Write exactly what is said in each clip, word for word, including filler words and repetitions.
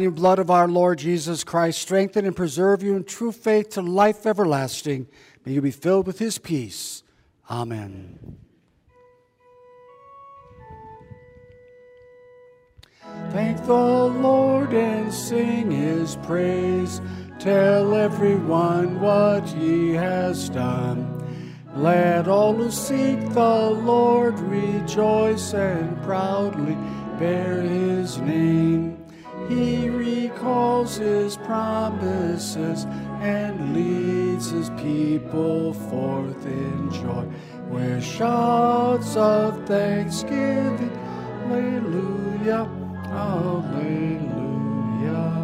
body and blood of our Lord Jesus Christ strengthen and preserve you in true faith to life everlasting. May you be filled with his peace. Amen. Thank the Lord and sing his praise. Tell everyone what he has done. Let all who seek the Lord rejoice and proudly bear his name. He recalls his promises and leads his people forth in joy with shouts of thanksgiving. Hallelujah, hallelujah.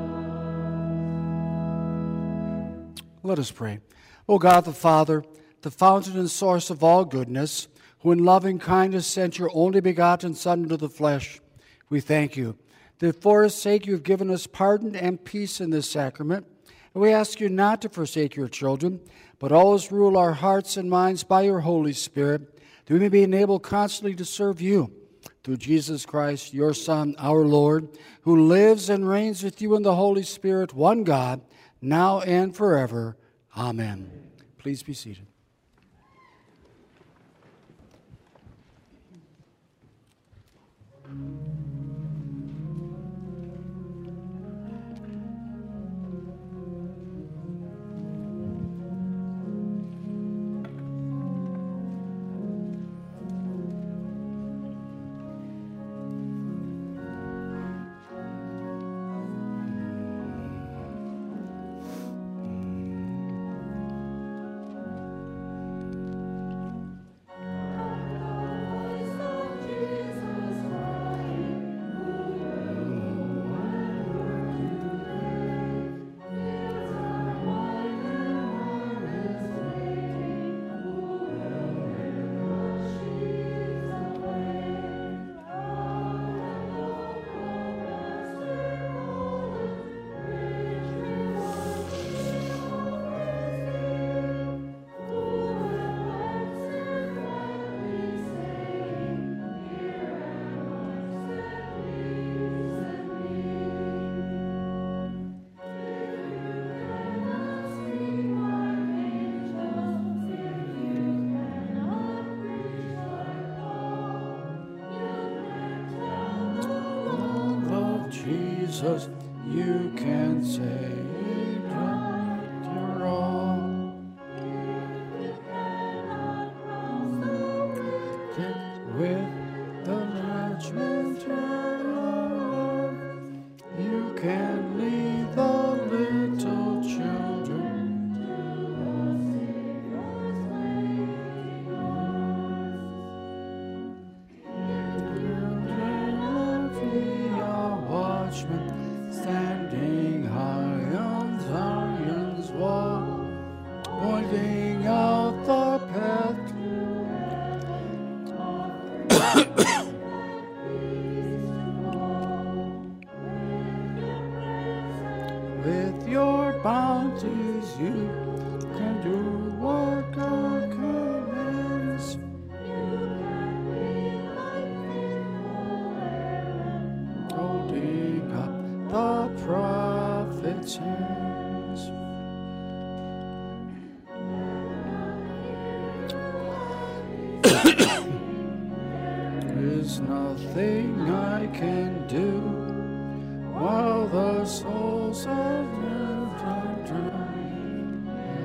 Let us pray. O God the Father, the fountain and source of all goodness, who in loving kindness sent your only begotten Son into the flesh, we thank you that for his sake you have given us pardon and peace in this sacrament. And we ask you not to forsake your children, but always rule our hearts and minds by your Holy Spirit, that we may be enabled constantly to serve you. Through Jesus Christ, your Son, our Lord, who lives and reigns with you in the Holy Spirit, one God, now and forever. Amen. Please be seated. Jesus, you can say right or wrong. With the judgment alone, you can lead the little children. Standing high on Zion's wall, pointing out the path. With your bounties you can do what God commands. Holding up the prophet's hands. There's nothing I can do while the souls of men are drowned.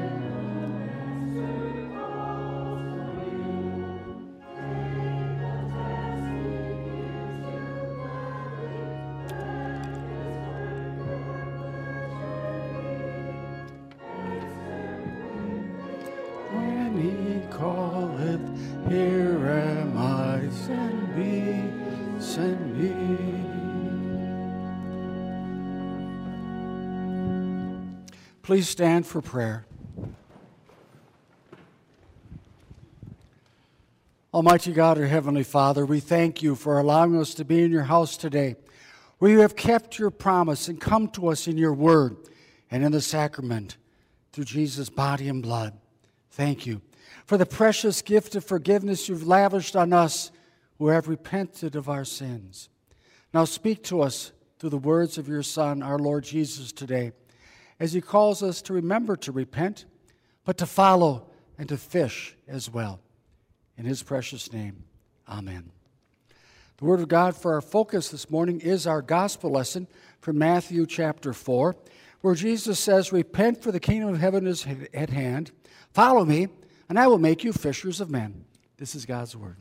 When he calleth, here am I, send me, send me. Please stand for prayer. Almighty God, our Heavenly Father, we thank you for allowing us to be in your house today, where you have kept your promise and come to us in your word and in the sacrament through Jesus' body and blood. Thank you for the precious gift of forgiveness you've lavished on us who have repented of our sins. Now speak to us through the words of your Son, our Lord Jesus, today, as he calls us to remember to repent, but to follow and to fish as well. In his precious name, amen. The Word of God for our focus this morning is our gospel lesson from Matthew chapter four, where Jesus says, repent, for the kingdom of heaven is at hand. Follow me, and I will make you fishers of men. This is God's Word.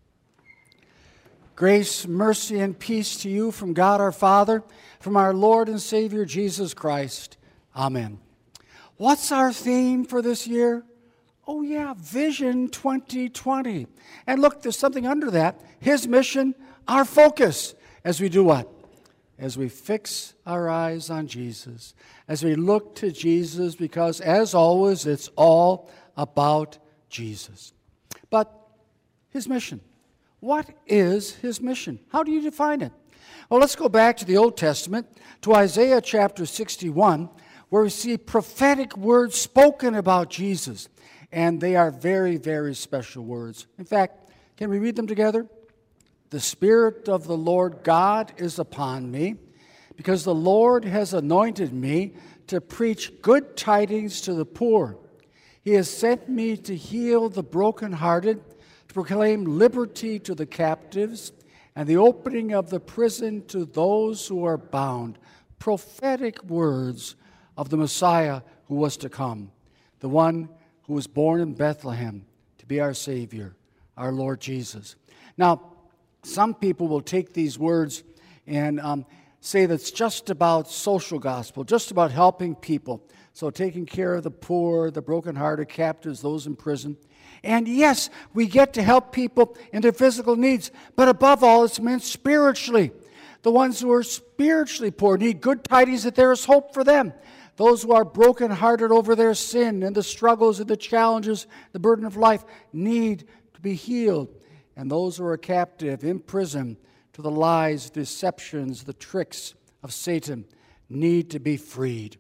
Grace, mercy, and peace to you from God our Father, from our Lord and Savior Jesus Christ. Amen. What's our theme for this year? Oh yeah, Vision twenty twenty. And look, there's something under that. His mission, our focus. As we do what? As we fix our eyes on Jesus. As we look to Jesus, because as always, it's all about Jesus. But his mission. What is his mission? How do you define it? Well, let's go back to the Old Testament, to Isaiah chapter sixty-one, where we see prophetic words spoken about Jesus. And they are very, very special words. In fact, can we read them together? The Spirit of the Lord God is upon me, because the Lord has anointed me to preach good tidings to the poor. He has sent me to heal the brokenhearted, to proclaim liberty to the captives, and the opening of the prison to those who are bound. Prophetic words of the Messiah who was to come, the one who was born in Bethlehem to be our Savior, our Lord Jesus. Now, some people will take these words and um, say that's just about social gospel, just about helping people. So taking care of the poor, the brokenhearted, captives, those in prison. And yes, we get to help people in their physical needs, but above all, it's meant spiritually. The ones who are spiritually poor need good tidings that there is hope for them. Those who are brokenhearted over their sin and the struggles and the challenges, the burden of life, need to be healed. And those who are captive, in prison, to the lies, deceptions, the tricks of Satan, need to be freed.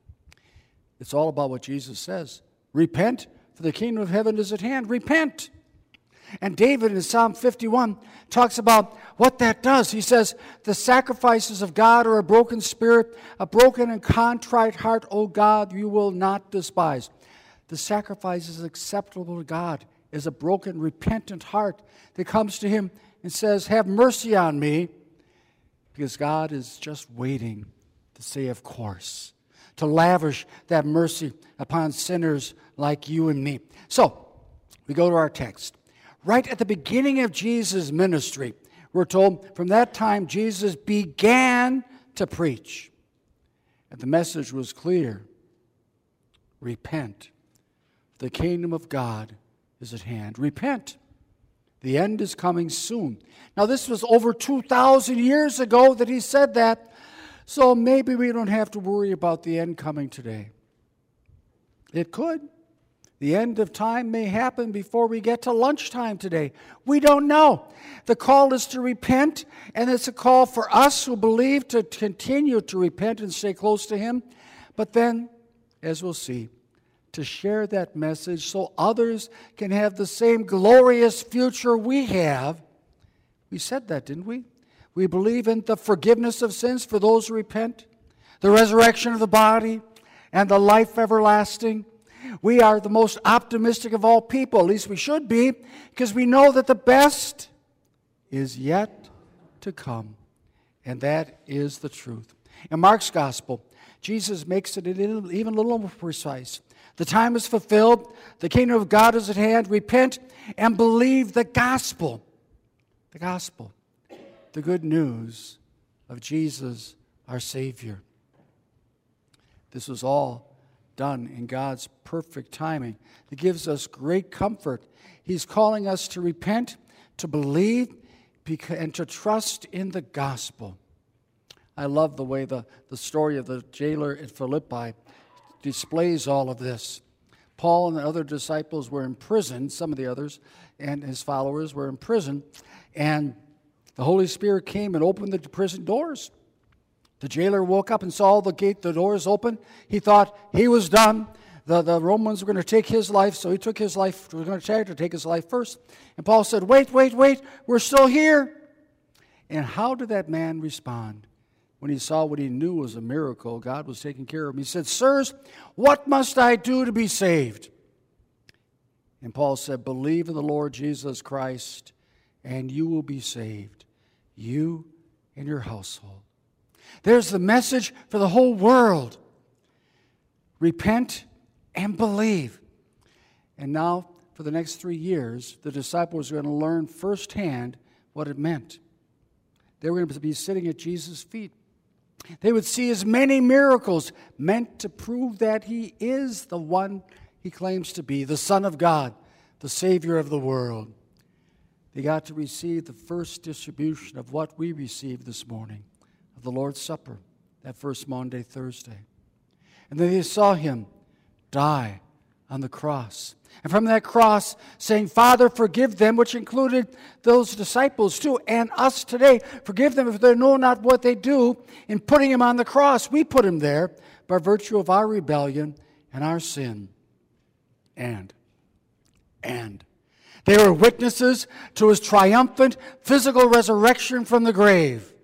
It's all about what Jesus says. Repent, for the kingdom of heaven is at hand. Repent. And David in Psalm fifty-one talks about what that does. He says, the sacrifices of God are a broken spirit, a broken and contrite heart, O God, you will not despise. The sacrifice is acceptable to God is a broken, repentant heart that comes to him and says, have mercy on me, because God is just waiting to say, of course, to lavish that mercy upon sinners like you and me. So, we go to our text. Right at the beginning of Jesus' ministry, we're told from that time Jesus began to preach. And the message was clear. Repent. The kingdom of God is at hand. Repent. The end is coming soon. Now, this was over two thousand years ago that he said that, so maybe we don't have to worry about the end coming today. It could. The end of time may happen before we get to lunchtime today. We don't know. The call is to repent, and it's a call for us who believe to continue to repent and stay close to him. But then, as we'll see, to share that message so others can have the same glorious future we have. We said that, didn't we? We believe in the forgiveness of sins for those who repent, the resurrection of the body, and the life everlasting. We are the most optimistic of all people, at least we should be, because we know that the best is yet to come. And that is the truth. In Mark's gospel, Jesus makes it even a little more precise. The time is fulfilled. The kingdom of God is at hand. Repent and believe the gospel. The gospel. The good news of Jesus, our Savior. This was all done in God's perfect timing. It gives us great comfort. He's calling us to repent, to believe, and to trust in the gospel. I love the way the, the story of the jailer at Philippi displays all of this. Paul and the other disciples were in prison, some of the others, and his followers were in prison, and the Holy Spirit came and opened the prison doors. The jailer woke up and saw the gate, the doors open. He thought he was done. The, the Romans were going to take his life, so he took his life. They were going to try to take his life first. And Paul said, wait, wait, wait, we're still here. And how did that man respond when he saw what he knew was a miracle, God was taking care of him. He said, "Sirs, what must I do to be saved?" And Paul said, "Believe in the Lord Jesus Christ, and you will be saved, you and your household." There's the message for the whole world. Repent and believe. And now, for the next three years, the disciples are going to learn firsthand what it meant. They were going to be sitting at Jesus' feet. They would see his many miracles meant to prove that he is the one he claims to be, the Son of God, the Savior of the world. They got to receive the first distribution of what we received this morning, of the Lord's Supper, that first Maundy, Thursday. And then they saw him die on the cross. And from that cross, saying, "Father, forgive them," which included those disciples too, and us today. "Forgive them if they know not what they do." In putting him on the cross, we put him there by virtue of our rebellion and our sin. And, and, they were witnesses to his triumphant physical resurrection from the grave.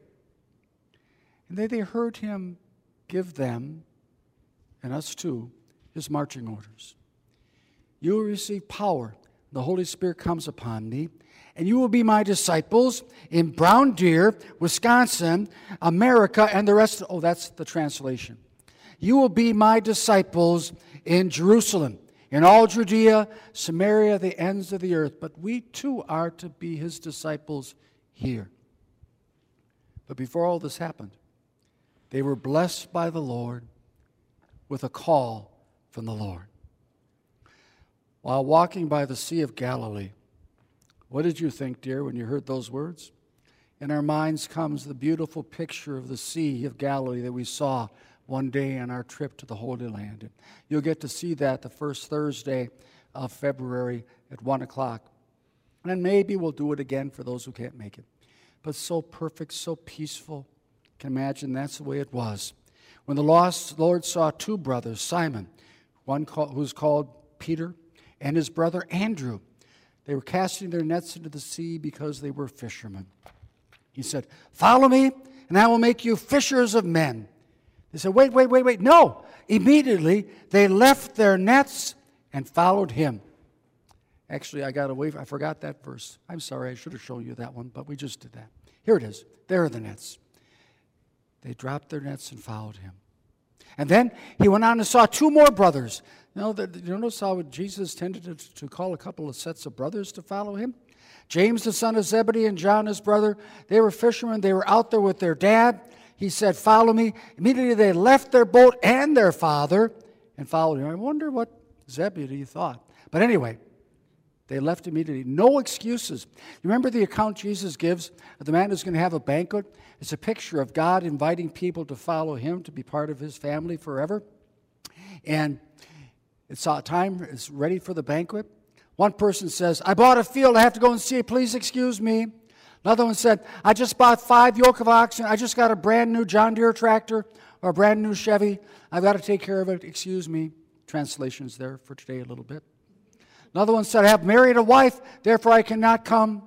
And then they heard him give them, and us too, his marching orders. "You will receive power. The Holy Spirit comes upon me, and you will be my disciples in Brown Deer, Wisconsin, America, and the rest." Of, oh, that's the translation. "You will be my disciples in Jerusalem, in all Judea, Samaria, the ends of the earth." But we too are to be his disciples here. But before all this happened, they were blessed by the Lord with a call from the Lord. While walking by the Sea of Galilee, what did you think, dear, when you heard those words? In our minds comes the beautiful picture of the Sea of Galilee that we saw one day on our trip to the Holy Land. You'll get to see that the first Thursday of February at one o'clock. And then maybe we'll do it again for those who can't make it. But so perfect, so peaceful. You can imagine that's the way it was. When the lost Lord saw two brothers, Simon, one called, who's called Peter, and his brother Andrew. They were casting their nets into the sea because they were fishermen. He said, "Follow me, and I will make you fishers of men." They said, "Wait, wait, wait, wait." No. Immediately, they left their nets and followed him. Actually, I got away. I forgot that verse. I'm sorry. I should have shown you that one, but we just did that. Here it is. There are the nets. They dropped their nets and followed him. And then he went on and saw two more brothers. You know, the, you notice how Jesus tended to, to call a couple of sets of brothers to follow him? James, the son of Zebedee, and John, his brother, they were fishermen. They were out there with their dad. He said, "Follow me." Immediately they left their boat and their father and followed him. I wonder what Zebedee thought. But anyway, they left immediately. No excuses. You remember the account Jesus gives of the man who's going to have a banquet? It's a picture of God inviting people to follow him, to be part of his family forever. And it's time, it's ready for the banquet. One person says, "I bought a field, I have to go and see it, please excuse me." Another one said, "I just bought five yoke of oxen, I just got a brand new John Deere tractor or a brand new Chevy, I've got to take care of it, excuse me." Translation's there for today a little bit. Another one said, "I have married a wife, therefore I cannot come."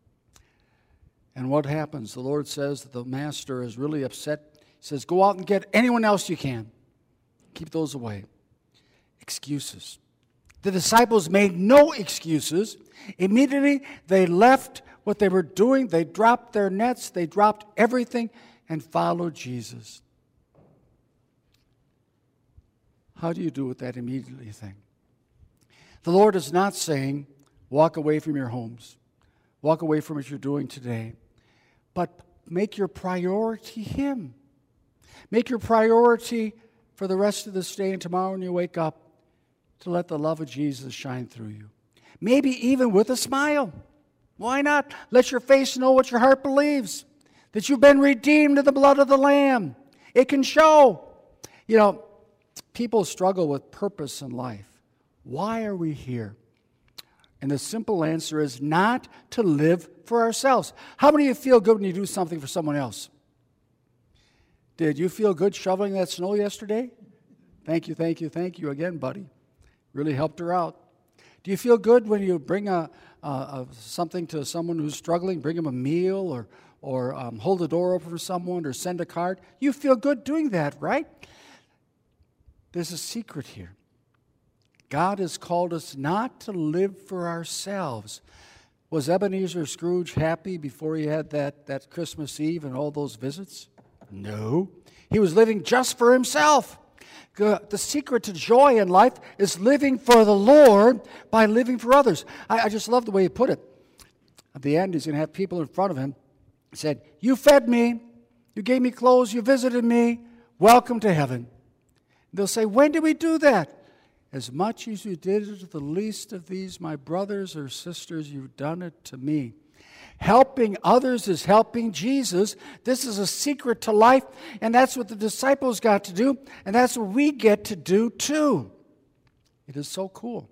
And what happens? The Lord says that the master is really upset. He says, "Go out and get anyone else you can. Keep those away." Excuses. The disciples made no excuses. Immediately they left what they were doing. They dropped their nets. They dropped everything and followed Jesus. How do you do with that immediately thing? The Lord is not saying, walk away from your homes. Walk away from what you're doing today. But make your priority him. Make your priority for the rest of this day and tomorrow when you wake up to let the love of Jesus shine through you. Maybe even with a smile. Why not? Let your face know what your heart believes. That you've been redeemed in the blood of the Lamb. It can show. You know, people struggle with purpose in life. Why are we here? And the simple answer is not to live for ourselves. How many of you feel good when you do something for someone else? Did you feel good shoveling that snow yesterday? Thank you, thank you, thank you again, buddy. Really helped her out. Do you feel good when you bring a, a, a something to someone who's struggling, bring them a meal or, or um, hold the door open for someone or send a card. You feel good doing that, right? There's a secret here. God has called us not to live for ourselves. Was Ebenezer Scrooge happy before he had that, that Christmas Eve and all those visits? No. He was living just for himself. The secret to joy in life is living for the Lord by living for others. I, I just love the way he put it. At the end, he's going to have people in front of him. He said, you fed me, you gave me clothes, you visited me, welcome to heaven. They'll say, when did we do that? As much as you did it to the least of these, my brothers or sisters, you've done it to me. Helping others is helping Jesus. This is a secret to life, and that's what the disciples got to do, and that's what we get to do too. It is so cool.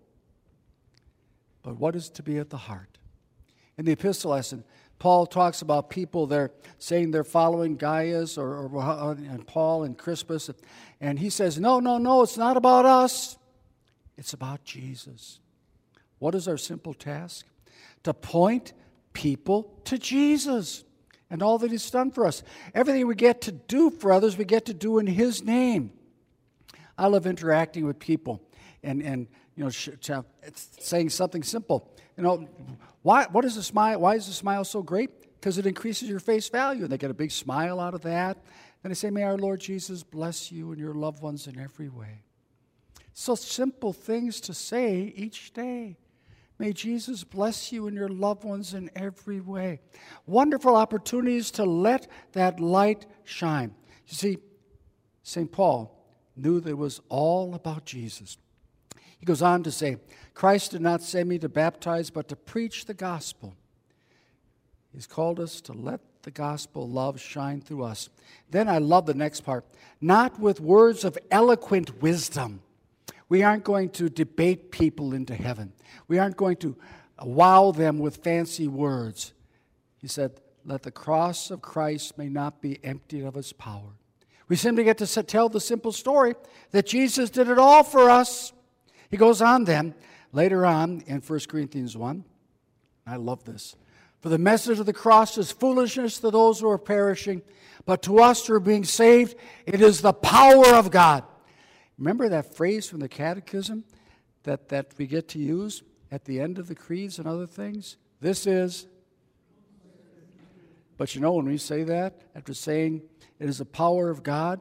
But what is to be at the heart? In the epistle lesson, Paul talks about people they're saying they're following Gaius or, or and Paul and Crispus, and he says, no, no, no, it's not about us. It's about Jesus. What is our simple task? To point people to Jesus and all that He's done for us. Everything we get to do for others, we get to do in His name. I love interacting with people and, and you know, sh- sh- saying something simple. You know, why? What is a smile? Why is a smile so great? Because it increases your face value, and they get a big smile out of that. Then they say, "May our Lord Jesus bless you and your loved ones in every way." So simple things to say each day. May Jesus bless you and your loved ones in every way. Wonderful opportunities to let that light shine. You see, Saint Paul knew that it was all about Jesus. He goes on to say, Christ did not send me to baptize, but to preach the gospel. He's called us to let the gospel love shine through us. Then I love the next part. Not with words of eloquent wisdom. We aren't going to debate people into heaven. We aren't going to wow them with fancy words. He said, let the cross of Christ may not be emptied of its power. We simply get to tell the simple story that Jesus did it all for us. He goes on then, later on in First Corinthians one. I love this. For the message of the cross is foolishness to those who are perishing, but to us who are being saved, it is the power of God. Remember that phrase from the Catechism that, that we get to use at the end of the creeds and other things? This is. But you know, when we say that, after saying it is the power of God,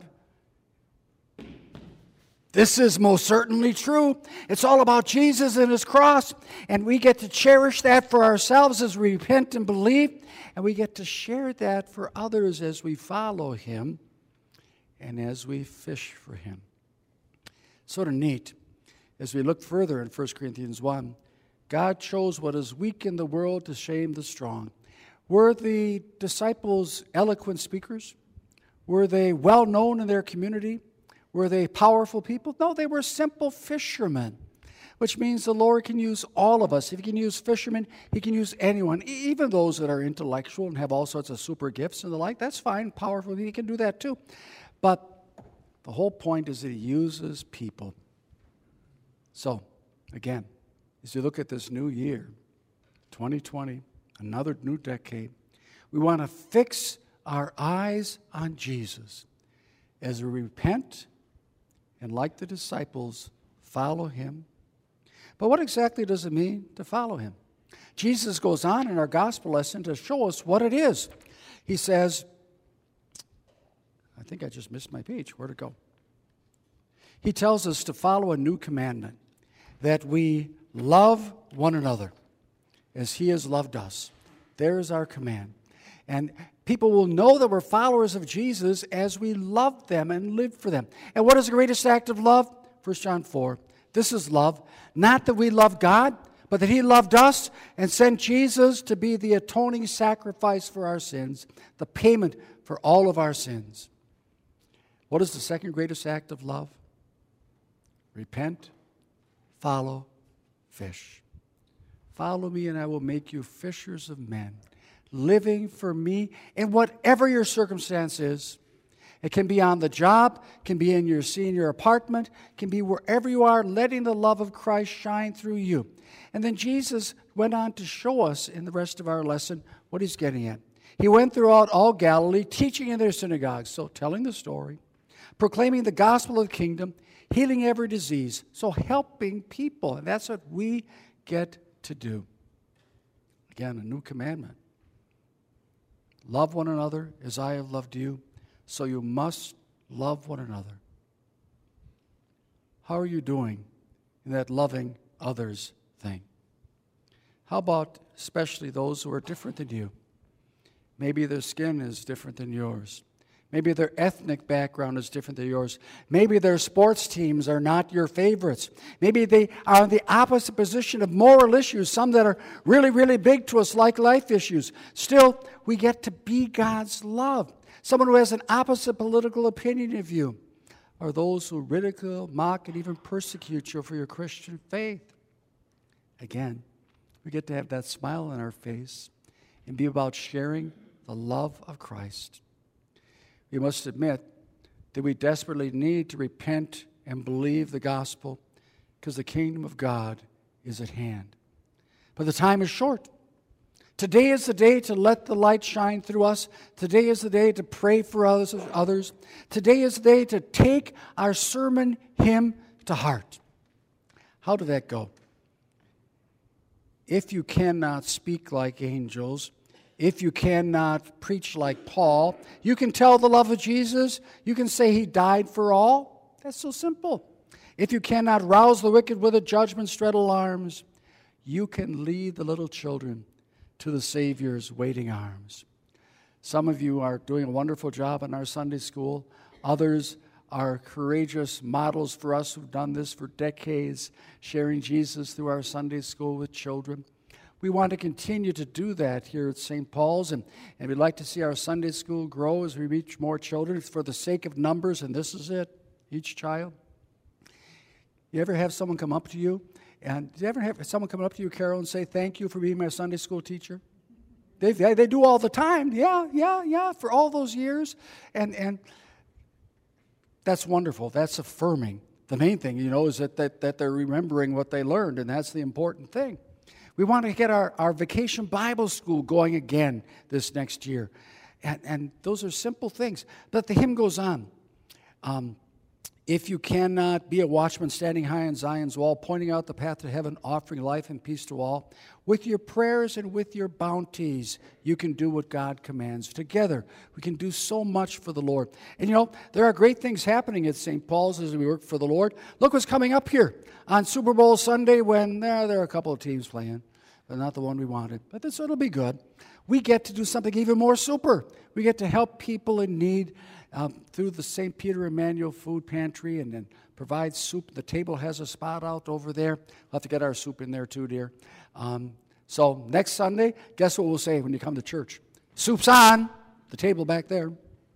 this is most certainly true. It's all about Jesus and His cross, and we get to cherish that for ourselves as we repent and believe, and we get to share that for others as we follow Him and as we fish for Him. Sort of neat. As we look further in First Corinthians one, God chose what is weak in the world to shame the strong. Were the disciples eloquent speakers? Were they well known in their community? Were they powerful people? No, they were simple fishermen, which means the Lord can use all of us. If He can use fishermen, He can use anyone, even those that are intellectual and have all sorts of super gifts and the like. That's fine, powerful. He can do that too. But the whole point is that He uses people. So, again, as you look at this new year, twenty twenty, another new decade, we want to fix our eyes on Jesus as we repent and, like the disciples, follow Him. But what exactly does it mean to follow Him? Jesus goes on in our gospel lesson to show us what it is. He says, I think I just missed my page. Where'd it go? He tells us to follow a new commandment, that we love one another as He has loved us. There is our command. And people will know that we're followers of Jesus as we love them and live for them. And what is the greatest act of love? First John four. This is love. Not that we love God, but that He loved us and sent Jesus to be the atoning sacrifice for our sins, the payment for all of our sins. What is the second greatest act of love? Repent, follow, fish. Follow me and I will make you fishers of men, living for me in whatever your circumstance is. It can be on the job, can be in your senior apartment, can be wherever you are, letting the love of Christ shine through you. And then Jesus went on to show us in the rest of our lesson what He's getting at. He went throughout all Galilee, teaching in their synagogues, so telling the story, proclaiming the gospel of the kingdom, healing every disease, so helping people. And that's what we get to do. Again, a new commandment. Love one another as I have loved you, so you must love one another. How are you doing in that loving others thing? How about especially those who are different than you? Maybe their skin is different than yours. Maybe their ethnic background is different than yours. Maybe their sports teams are not your favorites. Maybe they are in the opposite position of moral issues, some that are really, really big to us, like life issues. Still, we get to be God's love. Someone who has an opposite political opinion of you, or those who ridicule, mock, and even persecute you for your Christian faith. Again, we get to have that smile on our face and be about sharing the love of Christ. We must admit that we desperately need to repent and believe the gospel because the kingdom of God is at hand. But the time is short. Today is the day to let the light shine through us. Today is the day to pray for others. Today is the day to take our sermon hymn to heart. How did that go? If you cannot speak like angels, if you cannot preach like Paul, you can tell the love of Jesus. You can say he died for all. That's so simple. If you cannot rouse the wicked with a judgment's dread alarms, you can lead the little children to the Savior's waiting arms. Some of you are doing a wonderful job in our Sunday school. Others are courageous models for us who've done this for decades, sharing Jesus through our Sunday school with children. We want to continue to do that here at Saint Paul's, and, and we'd like to see our Sunday school grow as we reach more children. It's for the sake of numbers, and this is it, each child. You ever have someone come up to you, and did you ever have someone come up to you, Carol, and say, thank you for being my Sunday school teacher? They, they, they do all the time. Yeah, yeah, yeah, for all those years. And, and that's wonderful. That's affirming. The main thing, you know, is that, that, that they're remembering what they learned, and that's the important thing. We want to get our, our vacation Bible school going again this next year. And, and those are simple things. But the hymn goes on. Um, if you cannot be a watchman standing high on Zion's wall, pointing out the path to heaven, offering life and peace to all, with your prayers and with your bounties, you can do what God commands. Together, we can do so much for the Lord. And you know, there are great things happening at Saint Paul's as we work for the Lord. Look what's coming up here on Super Bowl Sunday when uh, there are a couple of teams playing, but not the one we wanted. But this it'll be good. We get to do something even more super. We get to help people in need um, through the Saint Peter Emmanuel Food Pantry, and then provide soup. The table has a spot out over there. We'll have to get our soup in there too, dear. Um, so next Sunday, guess what we'll say when you come to church? Soup's on. The table back there.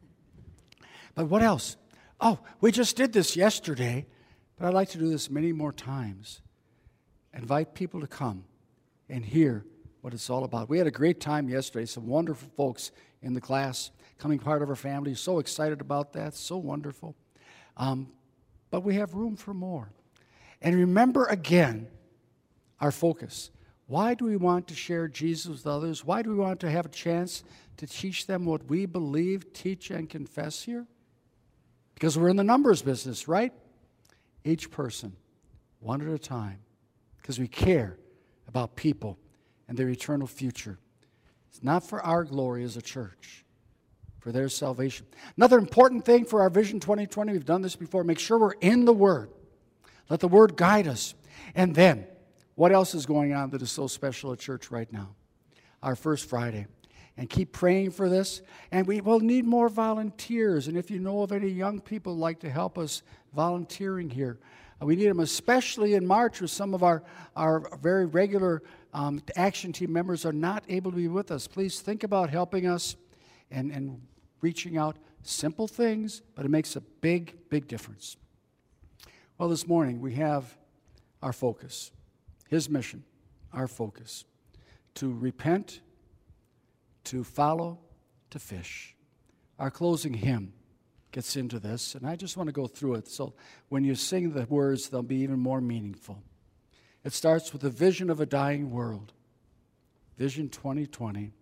But what else? Oh, we just did this yesterday, but I'd like to do this many more times. Invite people to come and hear what it's all about. We had a great time yesterday. Some wonderful folks in the class, coming part of our family. So excited about that. So wonderful. Um, but we have room for more. And remember again our focus. Why do we want to share Jesus with others? Why do we want to have a chance to teach them what we believe, teach, and confess here? Because we're in the numbers business, right? Each person, one at a time. Because we care about people and their eternal future. It's not for our glory as a church, for their salvation. Another important thing for our Vision twenty twenty, we've done this before, make sure we're in the Word. Let the Word guide us. And then, what else is going on that is so special at church right now? Our First Friday. And keep praying for this. And we will need more volunteers. And if you know of any young people who'd like to help us volunteering here, we need them especially in March, where some of our, our very regular um, action team members are not able to be with us. Please think about helping us and, and reaching out. Simple things, but it makes a big, big difference. Well, this morning we have our focus, His mission, our focus, to repent, to follow, to fish. Our closing hymn gets into this, and I just want to go through it so when you sing the words, they'll be even more meaningful. It starts with the vision of a dying world. Vision twenty twenty.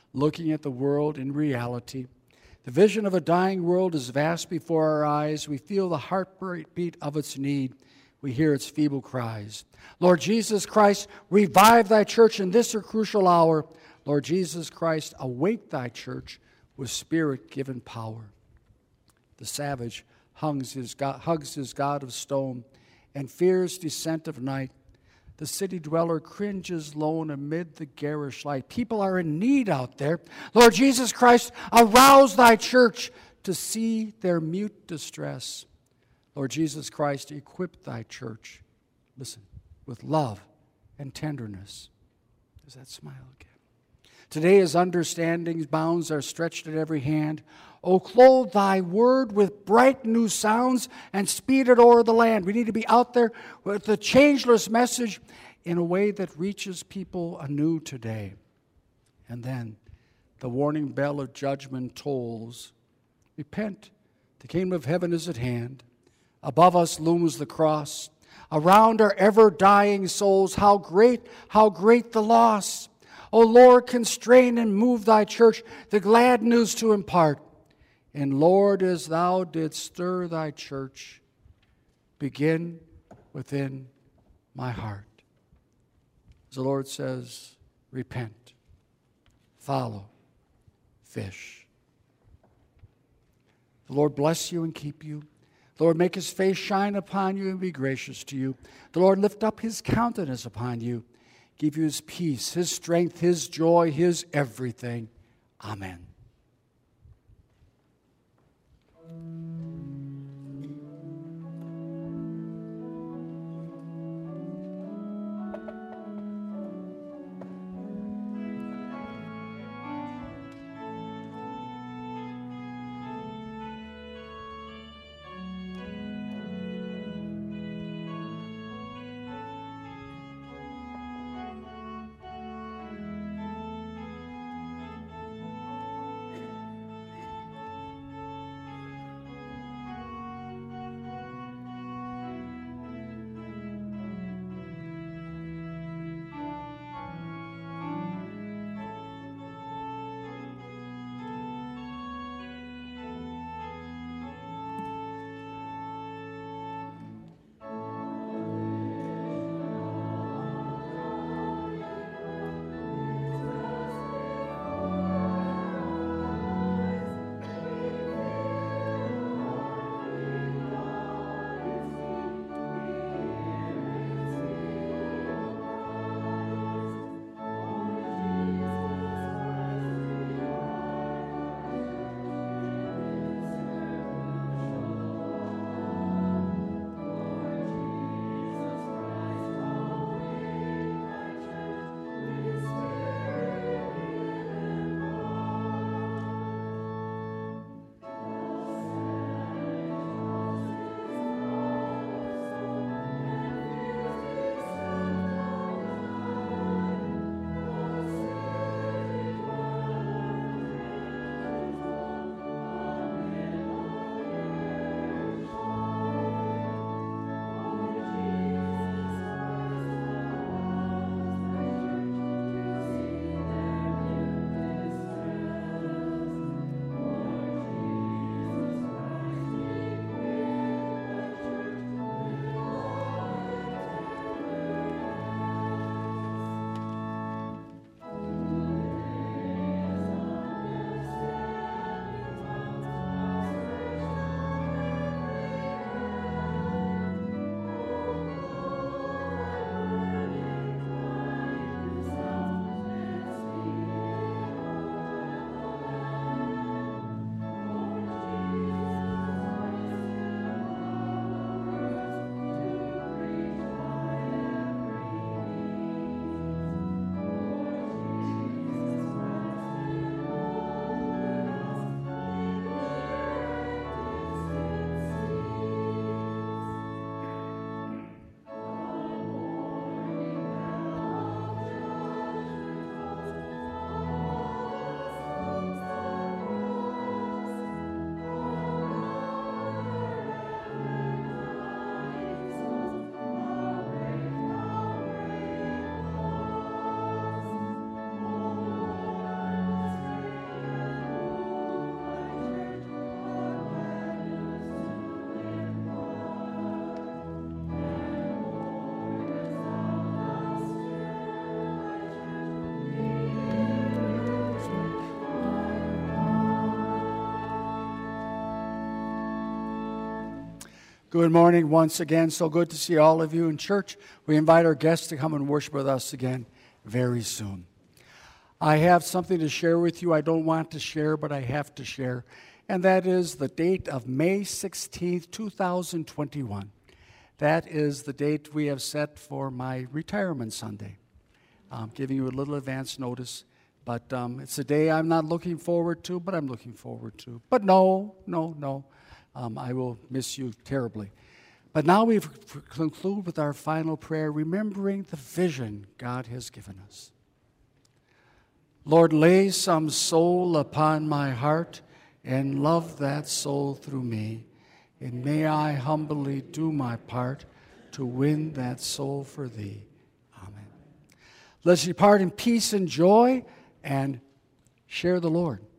looking at the world in reality. The vision of a dying world is vast before our eyes. We feel the heartbeat of its need. We hear its feeble cries. Lord Jesus Christ, revive thy church in this crucial hour. Lord Jesus Christ, awake thy church with spirit-given power. The savage hugs his, God, hugs his God of stone and fears descent of night. The city dweller cringes lone amid the garish light. People are in need out there. Lord Jesus Christ, arouse thy church to see their mute distress. Lord Jesus Christ, equip thy church, listen, with love and tenderness. There's that smile again. Today, as understanding's bounds are stretched at every hand, O clothe thy word with bright new sounds and speed it o'er the land. We need to be out there with the changeless message in a way that reaches people anew today. And then the warning bell of judgment tolls. Repent, the kingdom of heaven is at hand. Above us looms the cross. Around our ever-dying souls, how great, how great the loss. O Lord, constrain and move thy church, the glad news to impart. And Lord, as thou didst stir thy church, begin within my heart. As the Lord says, repent, follow, fish. The Lord bless you and keep you. The Lord make his face shine upon you and be gracious to you. The Lord lift up his countenance upon you, give you his peace, his strength, his joy, his everything. Amen. Good morning once again. So good to see all of you in church. We invite our guests to come and worship with us again very soon. I have something to share with you I don't want to share, but I have to share, and that is the date of May sixteenth, two thousand twenty-one. That is the date we have set for my retirement Sunday. I'm giving you a little advance notice, but um, it's a day I'm not looking forward to, but I'm looking forward to. But no, no, no. Um, I will miss you terribly. But now we conclude with our final prayer, remembering the vision God has given us. Lord, lay some soul upon my heart and love that soul through me. And may I humbly do my part to win that soul for thee. Amen. Let's depart in peace and joy and share the Lord.